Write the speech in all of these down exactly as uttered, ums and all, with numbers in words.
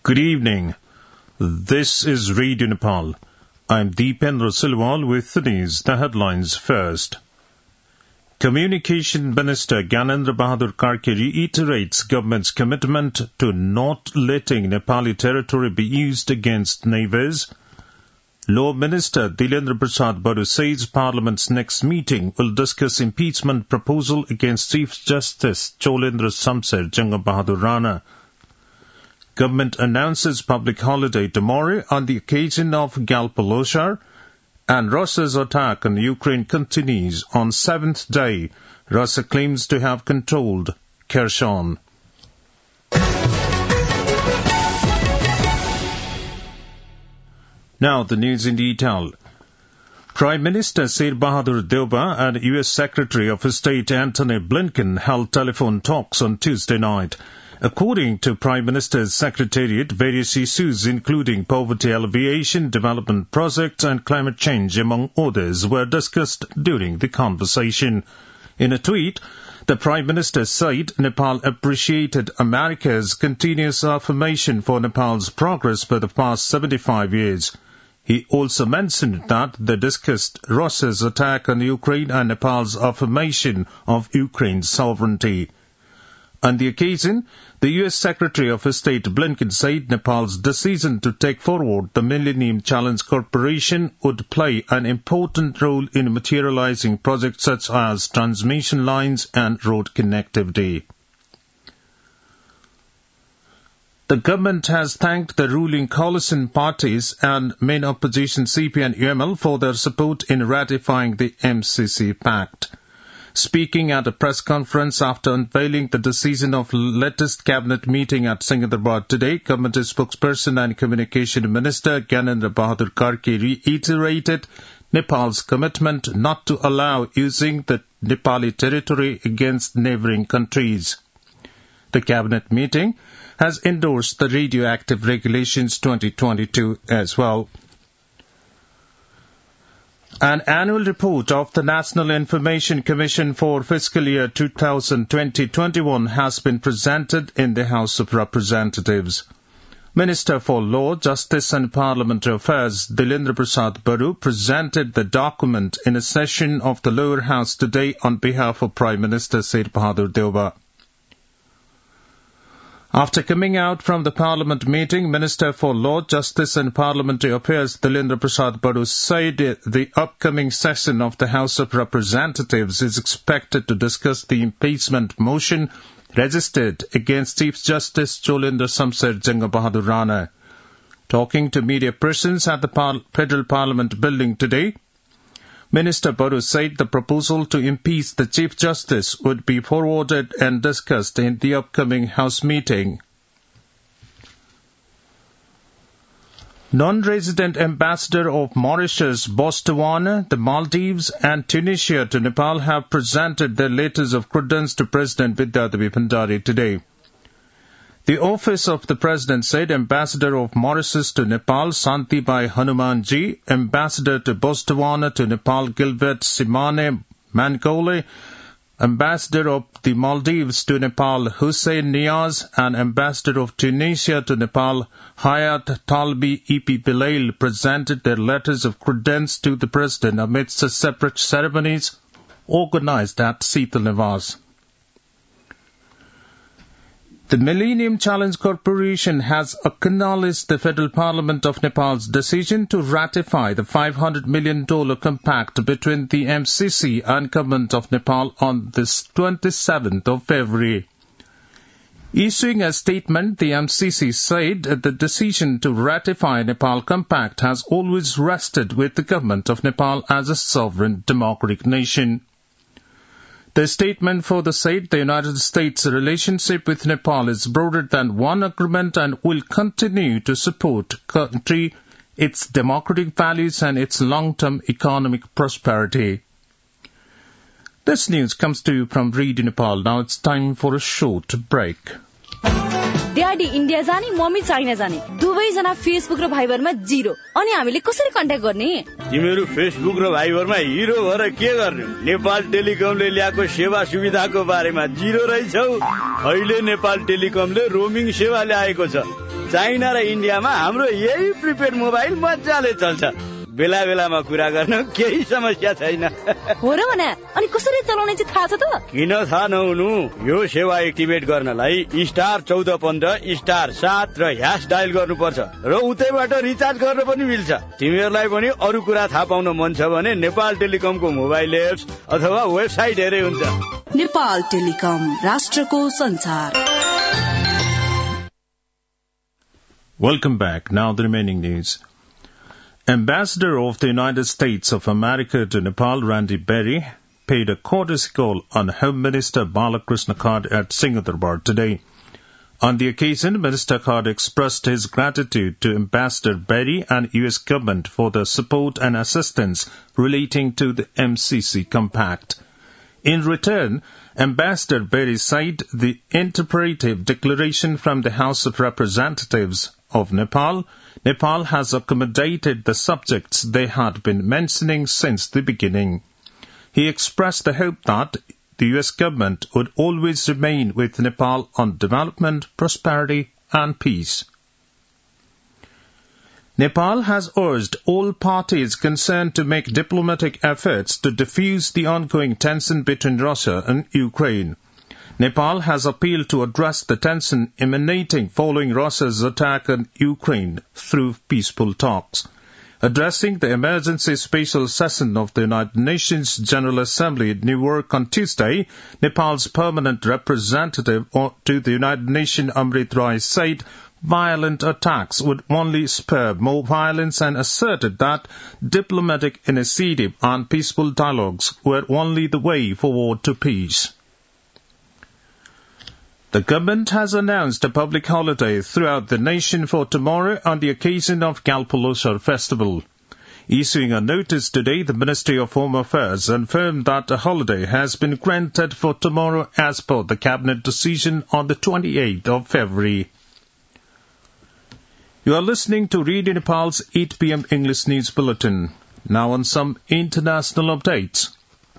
Good evening. This is Radio Nepal. I'm Deependra Silwal with the news. The headlines first. Communication Minister Gyanendra Bahadur Karki reiterates government's commitment to not letting Nepali territory be used against neighbours. Law Minister Dilendra Prasad Baru says Parliament's next meeting will discuss impeachment proposal against Chief Justice Cholendra Samser Janga Bahadur Rana. Government announces public holiday tomorrow on the occasion of Galpaloshar, and Russia's attack on Ukraine continues on seventh day. Russia claims to have controlled Kherson. Now the news in detail. Prime Minister Sher Bahadur Deuba and U S Secretary of State Antony Blinken held telephone talks on Tuesday night. According to Prime Minister's Secretariat, various issues including poverty alleviation, development projects and climate change, among others, were discussed during the conversation. In a tweet, the Prime Minister said Nepal appreciated America's continuous affirmation for Nepal's progress for the past seventy-five years. He also mentioned that they discussed Russia's attack on Ukraine and Nepal's affirmation of Ukraine's sovereignty. On the occasion, the U S Secretary of State Blinken said Nepal's decision to take forward the Millennium Challenge Corporation would play an important role in materializing projects such as transmission lines and road connectivity. The government has thanked the ruling coalition parties and main opposition C P and U M L for their support in ratifying the M C C Pact. Speaking at a press conference after unveiling the decision of latest cabinet meeting at Secunderabad today, Government spokesperson and Communication Minister Gyanendra Bahadur Karki reiterated Nepal's commitment not to allow using the Nepali territory against neighbouring countries. The cabinet meeting has endorsed the Radioactive Regulations twenty twenty-two as well. An annual report of the National Information Commission for fiscal year twenty twenty to twenty-one has been presented in the House of Representatives. Minister for Law, Justice and Parliamentary Affairs Dilendra Prasad Baru presented the document in a session of the lower house today on behalf of Prime Minister Sher Bahadur Deuba. After coming out from the Parliament meeting, Minister for Law, Justice and Parliamentary Affairs Dilendra Prasad Baru said the upcoming session of the House of Representatives is expected to discuss the impeachment motion registered against Chief Justice Cholendra Samser Janga Bahadur Rana. Talking to media persons at the Par- Federal Parliament building today, Minister Baru said the proposal to impeach the Chief Justice would be forwarded and discussed in the upcoming House meeting. Non-resident ambassador of Mauritius, Botswana, the Maldives and Tunisia to Nepal have presented their letters of credence to President Vidyadevi Bhandari today. The Office of the President said Ambassador of Mauritius to Nepal, Santibai Hanumanji, Ambassador to Botswana to Nepal, Gilbert Simane Mankole, Ambassador of the Maldives to Nepal, Hussein Niaz, and Ambassador of Tunisia to Nepal, Hayat Talbi Ipi Bilail, presented their letters of credence to the President amidst separate ceremonies organized at Seetal Niwas. The Millennium Challenge Corporation has acknowledged the Federal Parliament of Nepal's decision to ratify the five hundred million dollars compact between the M C C and Government of Nepal on this twenty-seventh of February. Issuing a statement, the M C C said that the decision to ratify Nepal Compact has always rested with the Government of Nepal as a sovereign democratic nation. The statement further said the United States' relationship with Nepal is broader than one agreement and will continue to support the country, its democratic values and its long-term economic prosperity. This news comes to you from Radio Nepal. Now it's time for a short break. Daddy India जाने mummy China जाने दुवैजना Facebook र भाइबरमा zero अनि हामीले कसरी contact गर्ने तिमीहरू Facebook र भाइबरमा हिरो भएर के गर्ने नेपाल टेलिकमले ल्याएको सेवा सुविधाको बारेमा जिरो रहेछौ अहिले नेपाल टेलिकमले रोमिङ सेवा ल्याएको छ चाइना र इन्डियामा हाम्रो यही प्रिपेड मोबाइल मजाले चल्छ बेला बेलामा कुरा गर्न केही समस्या छैन हो र भने अनि कसरी चलाउने चाहिँ थाहा छ त किन थाहा नहुनु यो सेवा एक्टिभेट गर्नलाई स्टार चौध पन्ध्र स्टार सात र ह्यास डायल गर्नुपर्छ र उतैबाट रिचार्ज गर्न पनि मिल्छ तिमीहरूलाई पनि अरू कुरा थाहा पाउन मन छ भने नेपाल टेलिकमको मोबाइल एप्स अथवा वेबसाइट हेरे हुन्छ नेपाल टेलिकम राष्ट्रको संसार Welcome back. Now the remaining news. Ambassador of the United States of America to Nepal, Randy Berry, paid a courtesy call on Home Minister Balakrishna Khad at Singapore today. On the occasion, Minister Khad expressed his gratitude to Ambassador Berry and U S government for their support and assistance relating to the M C C Compact. In return, Ambassador Berry signed the interpretive declaration from the House of Representatives of Nepal. Nepal has accommodated the subjects they had been mentioning since the beginning. He expressed the hope that the U S government would always remain with Nepal on development, prosperity and peace. Nepal has urged all parties concerned to make diplomatic efforts to defuse the ongoing tension between Russia and Ukraine. Nepal has appealed to address the tension emanating following Russia's attack on Ukraine through peaceful talks. Addressing the emergency special session of the United Nations General Assembly in New York on Tuesday, Nepal's permanent representative to the United Nations Amrit Rai said violent attacks would only spur more violence and asserted that diplomatic initiative and peaceful dialogues were only the way forward to peace. The government has announced a public holiday throughout the nation for tomorrow on the occasion of Galpaloshar festival. Issuing a notice today, the Ministry of Home Affairs confirmed that a holiday has been granted for tomorrow as per the cabinet decision on the twenty-eighth of February. You are listening to Radio Nepal's eight p.m. English News Bulletin. Now on some international updates.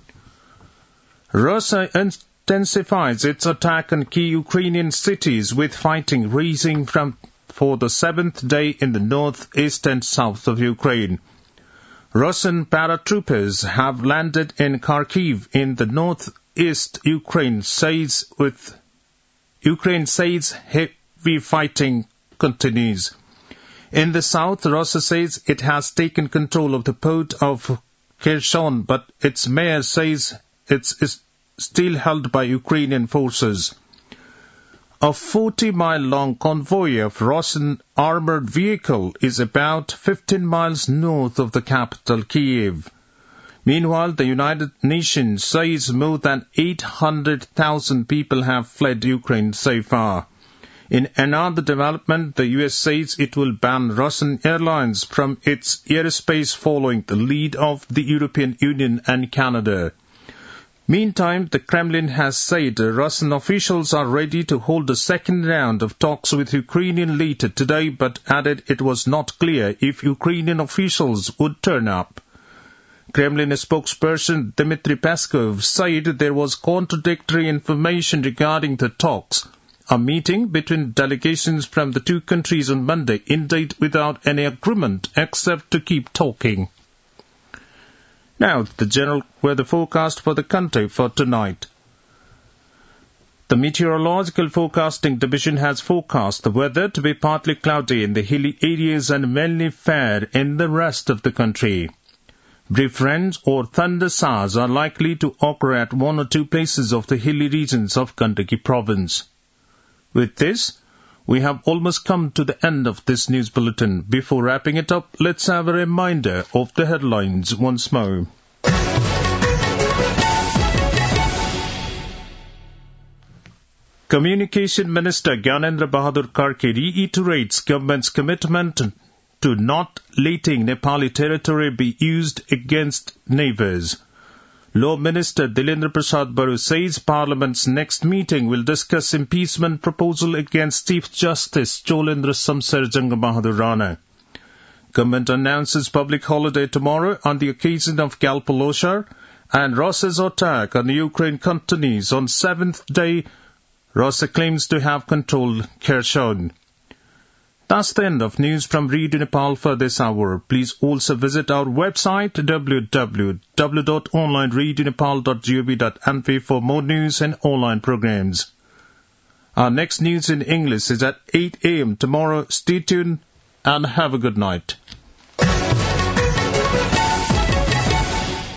Russia intensifies its attack on key Ukrainian cities with fighting rising from for the seventh day in the northeast and south of Ukraine. Russian paratroopers have landed in Kharkiv in the northeast. Ukraine says with Ukraine says heavy fighting continues. In the south, Russia says it has taken control of the port of Kherson, but its mayor says it's still held by Ukrainian forces. A forty-mile-long convoy of Russian armored vehicle is about fifteen miles north of the capital, Kyiv. Meanwhile, the United Nations says more than eight hundred thousand people have fled Ukraine so far. In another development, the U S says it will ban Russian airlines from its airspace following the lead of the European Union and Canada. Meantime, the Kremlin has said Russian officials are ready to hold a second round of talks with Ukrainian later today, but added it was not clear if Ukrainian officials would turn up. Kremlin spokesperson Dmitry Peskov said there was contradictory information regarding the talks. A meeting between delegations from the two countries on Monday ended without any agreement except to keep talking. Now, the general weather forecast for the country for tonight. The Meteorological Forecasting Division has forecast the weather to be partly cloudy in the hilly areas and mainly fair in the rest of the country. Brief rains or thunder showers are likely to occur at one or two places of the hilly regions of Gandaki province. With this, we have almost come to the end of this news bulletin. Before wrapping it up, let's have a reminder of the headlines once more. Communication Minister Gyanendra Bahadur Karki reiterates government's commitment to not letting Nepali territory be used against neighbours. Law Minister Dilendra Prasad Baru says Parliament's next meeting will discuss impeachment proposal against Chief Justice Cholendra Samsar Janga Bahadur Rana. Government announces public holiday tomorrow on the occasion of Galpaloshar, and Russia's attack on Ukraine continues. On seventh day, Russia claims to have controlled Kherson. That's the end of news from Radio Nepal for this hour. Please also visit our website w w w dot online radio nepal dot gov dot n p for more news and online programs. Our next news in English is at eight a.m. tomorrow. Stay tuned and have a good night.